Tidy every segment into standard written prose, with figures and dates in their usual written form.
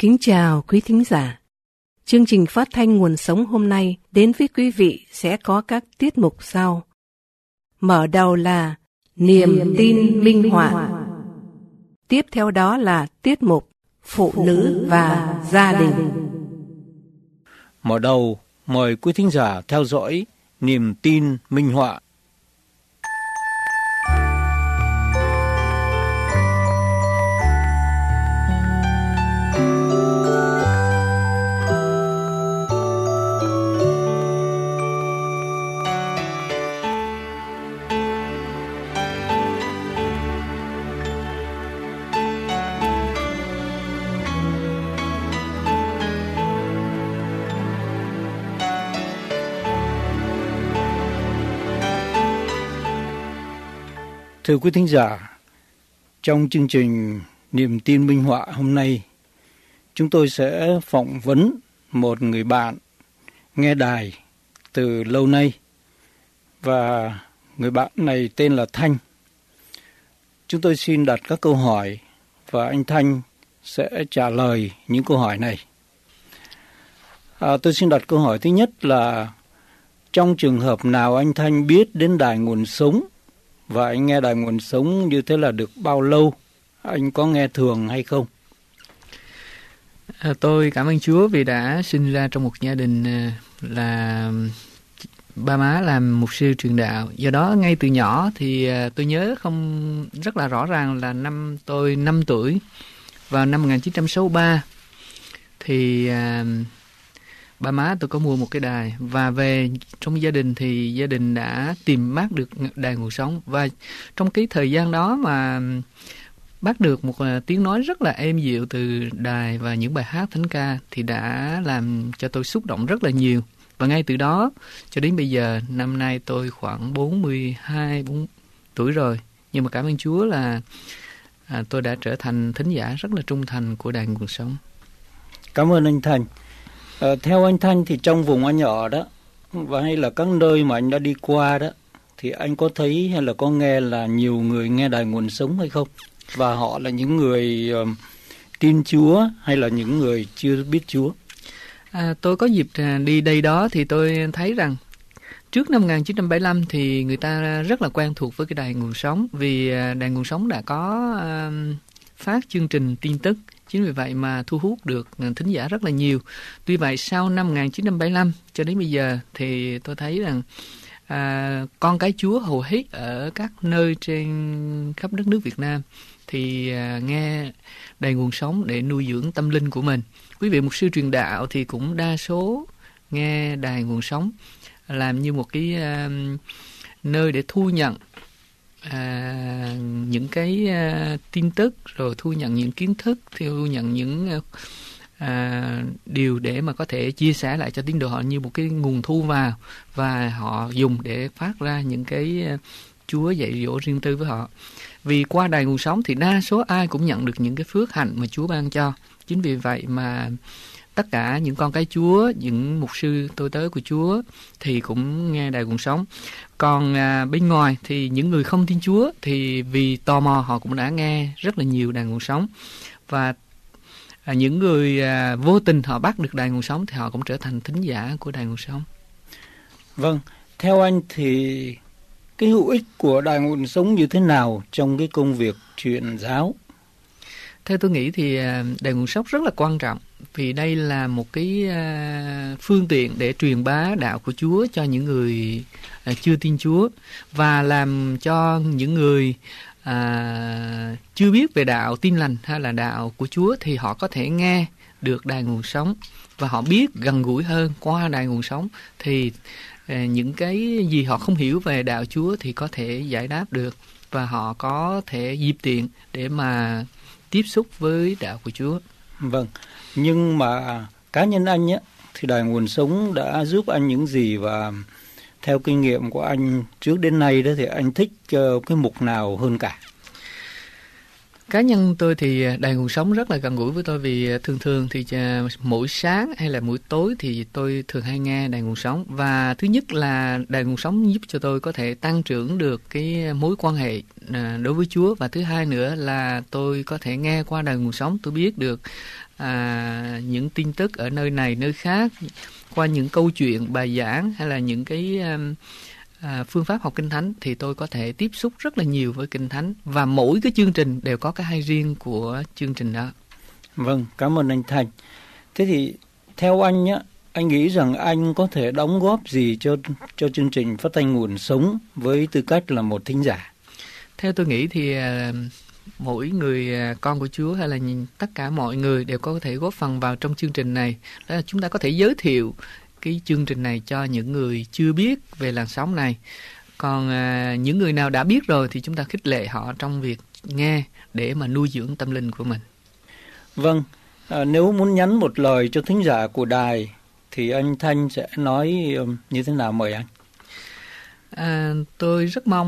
Kính chào quý thính giả. Chương trình phát thanh Nguồn Sống hôm nay đến với quý vị sẽ có các tiết mục sau. Mở đầu là Niềm tin minh họa. Tiếp theo đó là tiết mục Phụ nữ và gia đình. Mở đầu, mời quý thính giả theo dõi Niềm tin minh họa. Thưa quý thính giả, trong chương trình Niềm tin minh họa hôm nay, chúng tôi sẽ phỏng vấn một người bạn nghe đài từ lâu nay, và người bạn này tên là Thanh. Chúng tôi xin đặt các câu hỏi và anh Thanh sẽ trả lời những câu hỏi này. Tôi xin đặt câu hỏi thứ nhất là trong trường hợp nào anh Thanh biết đến Đài Nguồn Sống? Và anh nghe Đài Nguồn Sống như thế là được bao lâu? Anh có nghe thường hay không? Tôi cảm ơn Chúa vì đã sinh ra trong một gia đình là ba má làm mục sư truyền đạo. Do đó ngay từ nhỏ thì tôi nhớ không rất là rõ ràng là năm tôi 5 tuổi, vào năm 1963 thì ba má tôi có mua một cái đài, và về trong gia đình thì gia đình đã tìm bác được Đài Nguồn Sống. Và trong cái thời gian đó mà bác được một tiếng nói rất là êm dịu từ đài và những bài hát thánh ca thì đã làm cho tôi xúc động rất là nhiều. Và ngay từ đó cho đến bây giờ, năm nay tôi khoảng 42 tuổi rồi, nhưng mà cảm ơn Chúa là tôi đã trở thành thính giả rất là trung thành của Đài Nguồn Sống. Cảm ơn anh Thành. Theo anh Thanh thì trong vùng anh ở đó, và hay là các nơi mà anh đã đi qua đó, thì anh có thấy hay là có nghe là nhiều người nghe Đài Nguồn Sống hay không? Và họ là những người tin Chúa hay là những người chưa biết Chúa? Tôi có dịp đi đây đó thì tôi thấy rằng trước năm 1975 thì người ta rất là quen thuộc với cái Đài Nguồn Sống, vì Đài Nguồn Sống đã có phát chương trình tin tức. Chính vì vậy mà thu hút được thính giả rất là nhiều. Tuy vậy sau năm 1975 cho đến bây giờ thì tôi thấy rằng con cái Chúa hầu hết ở các nơi trên khắp đất nước Việt Nam thì nghe Đài Nguồn Sống để nuôi dưỡng tâm linh của mình. Quý vị mục sư truyền đạo thì cũng đa số nghe Đài Nguồn Sống làm như một cái nơi để thu nhận những cái tin tức, rồi thu nhận những kiến thức, thu nhận những điều để mà có thể chia sẻ lại cho tín đồ họ như một cái nguồn thu vào, và họ dùng để phát ra những cái Chúa dạy dỗ riêng tư với họ. Vì qua Đài Nguồn Sống thì đa số ai cũng nhận được những cái phước hạnh mà Chúa ban cho. Chính vì vậy mà tất cả những con cái Chúa, những mục sư tôi tớ của Chúa thì cũng nghe Đài Nguồn Sống. Còn bên ngoài thì những người không tin Chúa thì vì tò mò họ cũng đã nghe rất là nhiều Đài Nguồn Sống. Và những người vô tình họ bắt được Đài Nguồn Sống thì họ cũng trở thành thính giả của Đài Nguồn Sống. Vâng, theo anh thì cái hữu ích của Đài Nguồn Sống như thế nào trong cái công việc truyền giáo? Theo tôi nghĩ thì Đài Nguồn Sống rất là quan trọng, vì đây là một cái phương tiện để truyền bá đạo của Chúa cho những người chưa tin Chúa, và làm cho những người chưa biết về đạo Tin Lành hay là đạo của Chúa thì họ có thể nghe được Đài Nguồn Sống, và họ biết gần gũi hơn qua Đài Nguồn Sống. Thì những cái gì họ không hiểu về đạo Chúa thì có thể giải đáp được, và họ có thể dịp tiện để mà tiếp xúc với đạo của Chúa. Vâng, nhưng mà cá nhân anh á, thì Đài Nguồn Sống đã giúp anh những gì, và theo kinh nghiệm của anh trước đến nay đó thì anh thích cái mục nào hơn cả? Cá nhân tôi thì Đài Nguồn Sống rất là gần gũi với tôi, vì thường thì mỗi sáng hay là mỗi tối thì tôi thường hay nghe Đài Nguồn Sống. Và thứ nhất là Đài Nguồn Sống giúp cho tôi có thể tăng trưởng được cái mối quan hệ đối với Chúa, và thứ hai nữa là tôi có thể nghe qua đài nguồn sống, tôi biết được những tin tức ở nơi này nơi khác qua những câu chuyện bài giảng hay là những cái phương pháp học Kinh Thánh, thì tôi có thể tiếp xúc rất là nhiều với Kinh Thánh, và mỗi cái chương trình đều có cái hay riêng của chương trình đó. Vâng, cảm ơn anh Thành. Thế thì theo anh nhé, anh nghĩ rằng anh có thể đóng góp gì cho chương trình phát thanh nguồn sống với tư cách là một thính giả? Theo tôi nghĩ thì mỗi người con của Chúa hay là tất cả mọi người đều có thể góp phần vào trong chương trình này. Đó là chúng ta có thể giới thiệu cái chương trình này cho những người chưa biết về làn sóng này. Còn những người nào đã biết rồi thì chúng ta khích lệ họ trong việc nghe để mà nuôi dưỡng tâm linh của mình. Vâng, nếu muốn nhắn một lời cho thính giả của đài thì anh Thanh sẽ nói như thế nào, mời anh? Tôi rất mong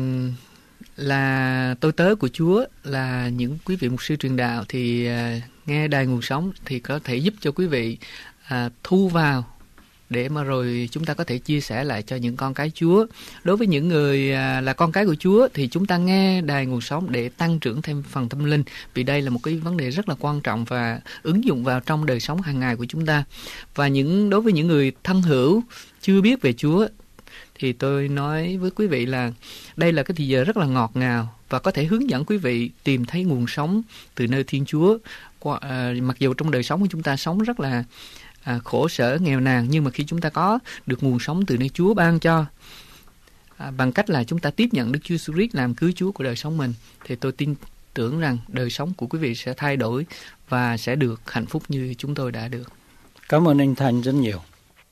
là tôi tớ của Chúa, là những quý vị mục sư truyền đạo thì nghe đài nguồn sống thì có thể giúp cho quý vị thu vào để mà rồi chúng ta có thể chia sẻ lại cho những con cái Chúa. Đối với những người là con cái của Chúa thì chúng ta nghe đài nguồn sống để tăng trưởng thêm phần tâm linh, vì đây là một cái vấn đề rất là quan trọng và ứng dụng vào trong đời sống hàng ngày của chúng ta. Và đối với những người thân hữu chưa biết về Chúa thì tôi nói với quý vị là đây là cái thời giờ rất là ngọt ngào và có thể hướng dẫn quý vị tìm thấy nguồn sống từ nơi Thiên Chúa. Mặc dù trong đời sống của chúng ta sống rất là khổ sở, nghèo nàn, nhưng mà khi chúng ta có được nguồn sống từ nơi Chúa ban cho, bằng cách là chúng ta tiếp nhận Đức Chúa Jesus Christ làm cứu Chúa của đời sống mình, thì tôi tin tưởng rằng đời sống của quý vị sẽ thay đổi và sẽ được hạnh phúc như chúng tôi đã được. Cảm ơn anh Thành rất nhiều.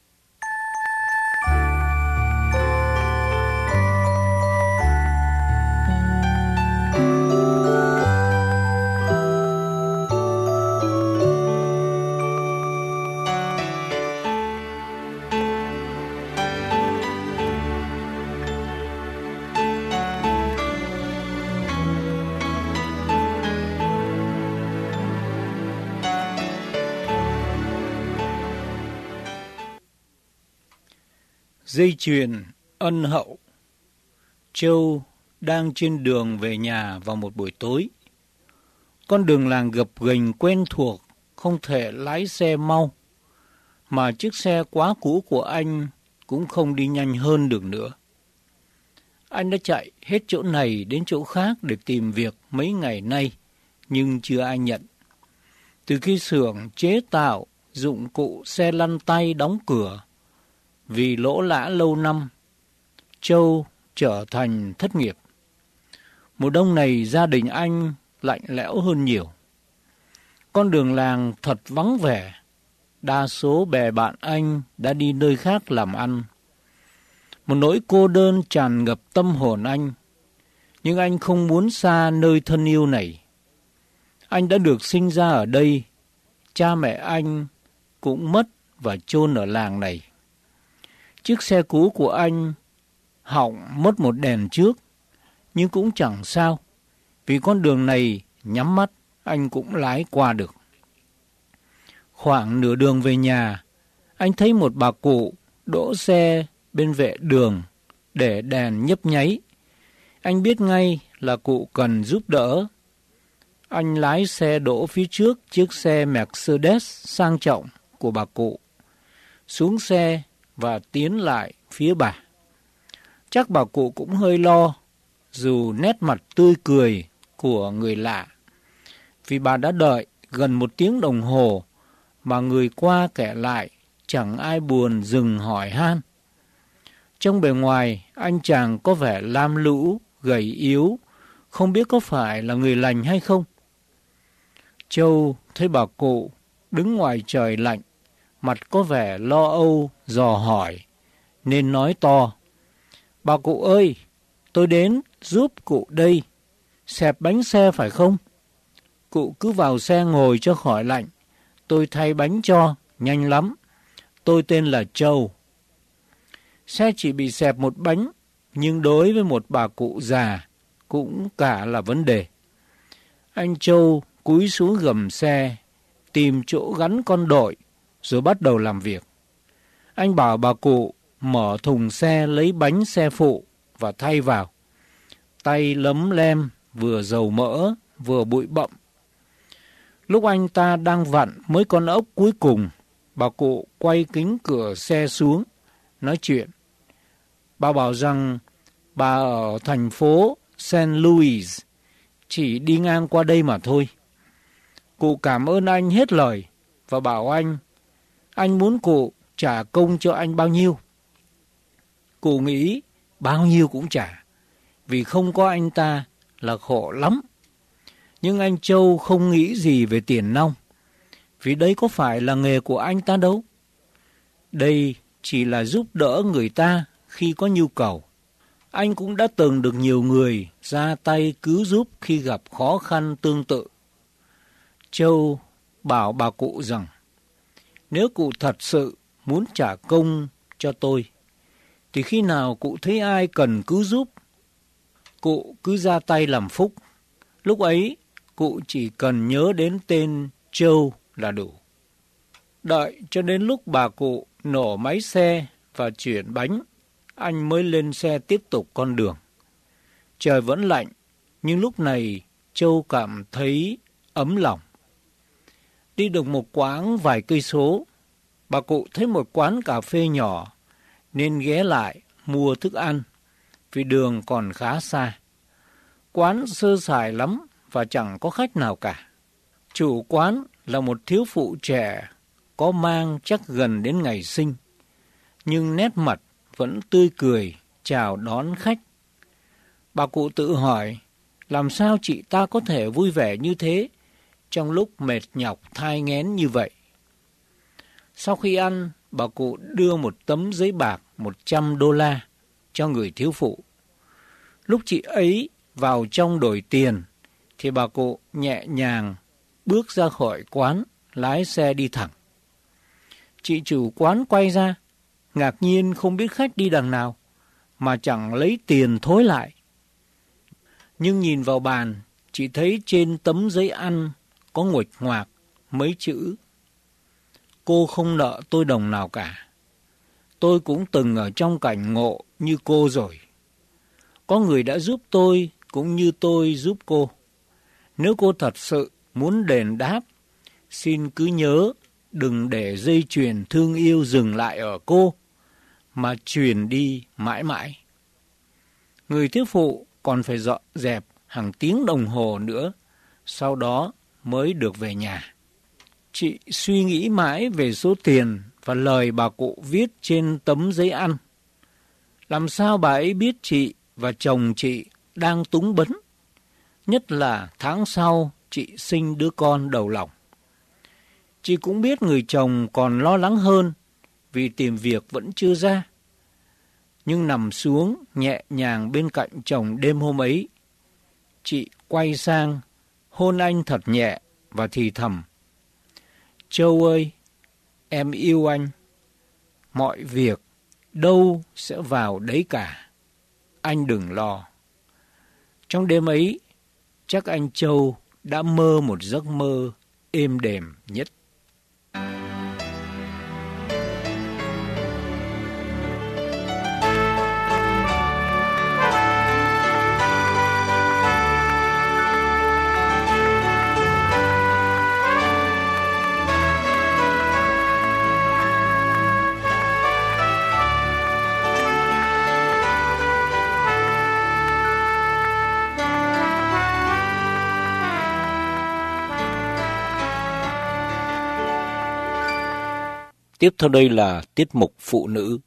Dây chuyền ân hậu. Châu đang trên đường về nhà vào một buổi tối. Con đường làng gập ghềnh quen thuộc, không thể lái xe mau, mà chiếc xe quá cũ của anh cũng không đi nhanh hơn được nữa. Anh đã chạy hết chỗ này đến chỗ khác để tìm việc mấy ngày nay, nhưng chưa ai nhận. Từ khi xưởng chế tạo dụng cụ xe lăn tay đóng cửa vì lỗ lã lâu năm, Châu trở thành thất nghiệp. Mùa đông này gia đình anh lạnh lẽo hơn nhiều. Con đường làng thật vắng vẻ, đa số bè bạn anh đã đi nơi khác làm ăn. Một nỗi cô đơn tràn ngập tâm hồn anh, nhưng anh không muốn xa nơi thân yêu này. Anh đã được sinh ra ở đây, cha mẹ anh cũng mất và chôn ở làng này. Chiếc xe cũ của anh hỏng mất một đèn trước, nhưng cũng chẳng sao, vì con đường này nhắm mắt anh cũng lái qua được. Khoảng nửa đường về nhà, anh thấy một bà cụ đỗ xe bên vệ đường để đèn nhấp nháy. Anh biết ngay là cụ cần giúp đỡ. Anh lái xe đỗ phía trước chiếc xe Mercedes sang trọng của bà cụ, xuống xe và tiến lại phía bà. Chắc bà cụ cũng hơi lo, dù nét mặt tươi cười của người lạ, vì bà đã đợi gần 1 tiếng đồng hồ mà người qua kẻ lại chẳng ai buồn dừng hỏi han. Trong bề ngoài, anh chàng có vẻ lam lũ, gầy yếu, không biết có phải là người lành hay không. Châu thấy bà cụ đứng ngoài trời lạnh, mặt có vẻ lo âu, dò hỏi, nên nói to: "Bà cụ ơi, tôi đến giúp cụ đây, xẹp bánh xe phải không? Cụ cứ vào xe ngồi cho khỏi lạnh, tôi thay bánh cho, nhanh lắm. Tôi tên là Châu." Xe chỉ bị xẹp một bánh, nhưng đối với một bà cụ già cũng cả là vấn đề. Anh Châu cúi xuống gầm xe, tìm chỗ gắn con đội, rồi bắt đầu làm việc. Anh bảo bà cụ mở thùng xe lấy bánh xe phụ và thay vào. tay lấm lem, vừa dầu mỡ, vừa bụi bặm. Lúc anh ta đang vặn mấy con ốc cuối cùng, bà cụ quay kính cửa xe xuống, nói chuyện. Bà bảo rằng bà ở thành phố St. Louis, chỉ đi ngang qua đây mà thôi. Cụ cảm ơn anh hết lời và bảo anh muốn cụ trả công cho anh bao nhiêu. Cụ nghĩ bao nhiêu cũng trả, vì không có anh ta là khổ lắm. Nhưng anh Châu không nghĩ gì về tiền nong, vì đây có phải là nghề của anh ta đâu. Đây chỉ là giúp đỡ người ta khi có nhu cầu. Anh cũng đã từng được nhiều người ra tay cứu giúp khi gặp khó khăn tương tự. Châu bảo bà cụ rằng, nếu cụ thật sự muốn trả công cho tôi, thì khi nào cụ thấy ai cần cứu giúp, cụ cứ ra tay làm phúc. Lúc ấy, cụ chỉ cần nhớ đến tên Châu là đủ. Đợi cho đến lúc bà cụ nổ máy xe và chuyển bánh, anh mới lên xe tiếp tục con đường. Trời vẫn lạnh, nhưng lúc này Châu cảm thấy ấm lòng. Đi được một quãng vài cây số, bà cụ thấy một quán cà phê nhỏ, nên ghé lại mua thức ăn, vì đường còn khá xa. Quán sơ sài lắm và chẳng có khách nào cả. Chủ quán là một thiếu phụ trẻ, có mang chắc gần đến ngày sinh, nhưng nét mặt vẫn tươi cười chào đón khách. Bà cụ tự hỏi, làm sao chị ta có thể vui vẻ như thế trong lúc mệt nhọc thai nghén như vậy? Sau khi ăn, bà cụ đưa một tấm giấy bạc $100 cho người thiếu phụ. Lúc chị ấy vào trong đổi tiền, thì bà cụ nhẹ nhàng bước ra khỏi quán, lái xe đi thẳng. Chị chủ quán quay ra, ngạc nhiên không biết khách đi đằng nào, mà chẳng lấy tiền thối lại. Nhưng nhìn vào bàn, chị thấy trên tấm giấy ăn có nguệch ngoạc mấy chữ: cô không nợ tôi đồng nào cả. Tôi cũng từng ở trong cảnh ngộ như cô rồi. Có người đã giúp tôi cũng như tôi giúp cô. Nếu cô thật sự muốn đền đáp, xin cứ nhớ đừng để dây chuyền thương yêu dừng lại ở cô, mà truyền đi mãi mãi. Người thiếu phụ còn phải dọn dẹp hàng tiếng đồng hồ nữa, sau đó mới được về nhà. Chị suy nghĩ mãi về số tiền và lời bà cụ viết trên tấm giấy ăn. Làm sao bà ấy biết chị và chồng chị đang túng bấn, nhất là tháng sau chị sinh đứa con đầu lòng. Chị cũng biết người chồng còn lo lắng hơn vì tìm việc vẫn chưa ra. Nhưng nằm xuống nhẹ nhàng bên cạnh chồng đêm hôm ấy, chị quay sang hôn anh thật nhẹ và thì thầm: Châu ơi, em yêu anh. Mọi việc đâu sẽ vào đấy cả. Anh đừng lo. Trong đêm ấy, chắc anh Châu đã mơ một giấc mơ êm đềm nhất. Tiếp theo đây là tiết mục phụ nữ.